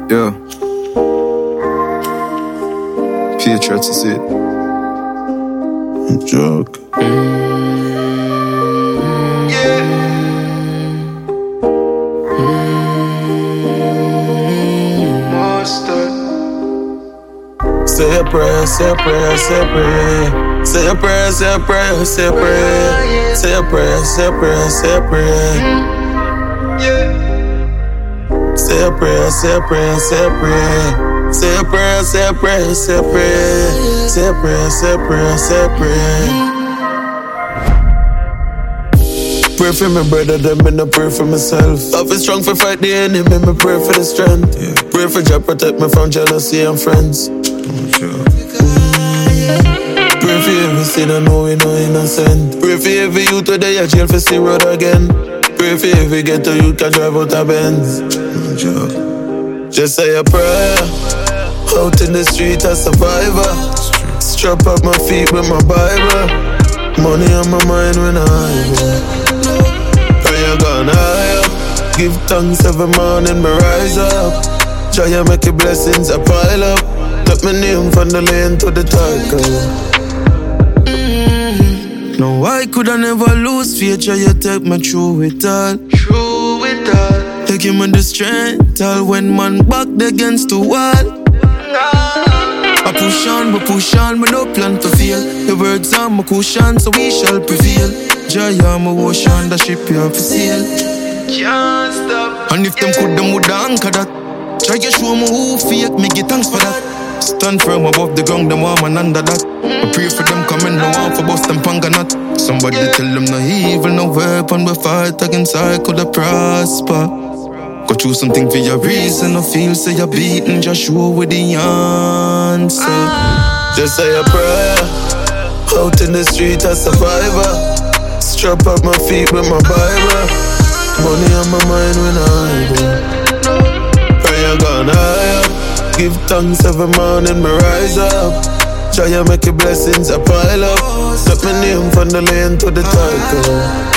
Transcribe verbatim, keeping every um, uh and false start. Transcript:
Yeah. Patriots is it. Joke. Say a prayer, say a prayer, say a prayer. Say a prayer, say a prayer, say a prayer. Say a prayer, say a prayer, say a prayer. Say a prayer, say a prayer, say a prayer. Say a prayer, say a prayer, say a prayer. Say a prayer, say a prayer, say a prayer. Pray for my brother, them and I pray for myself. I feel strong for fight the enemy, me pray for the strength. Yeah. Pray for Jah protect me from jealousy and friends. Oh, sure. mm. Pray for every sin I know we no innocent. Pray for every youth today I jail for see road again. Pray for every ghetto youth can drive out a Benz. Oh, sure. Just say a prayer. Out in the street a survivor. Strap up my feet with my Bible. Money on my mind when I go. Prayer gone higher. Give thanks every morning, me rise up. Try to make your blessings a pile up. Let me name from the lane to the title. mm-hmm. No, I could I never lose faith. Try you take me through it all. Through it all. You give me the strength all when man back against the wall. I push on, we push on, we no plan to fail. The words are my cushion, so we shall prevail. Joy on my ocean, the ship you have to sail. Can't stop. And if them could, them would anchor that. Try to show me who fake, me get thanks for that. Stand firm above the ground, them warm and under that. I pray for them coming, no one for bust them panga not. Somebody tell them no evil, no weapon we fight against I could have prosper. Go through something for your reason, I feel say you're beaten, just show with the answer. ah. Just say a prayer. Out in the street a survivor. Strap up my feet with my Bible. Money on my mind when I go. Prayer gone higher. Give thanks every morning, me rise up. Try to make your blessings a pile up. Let me name from the lane to the title.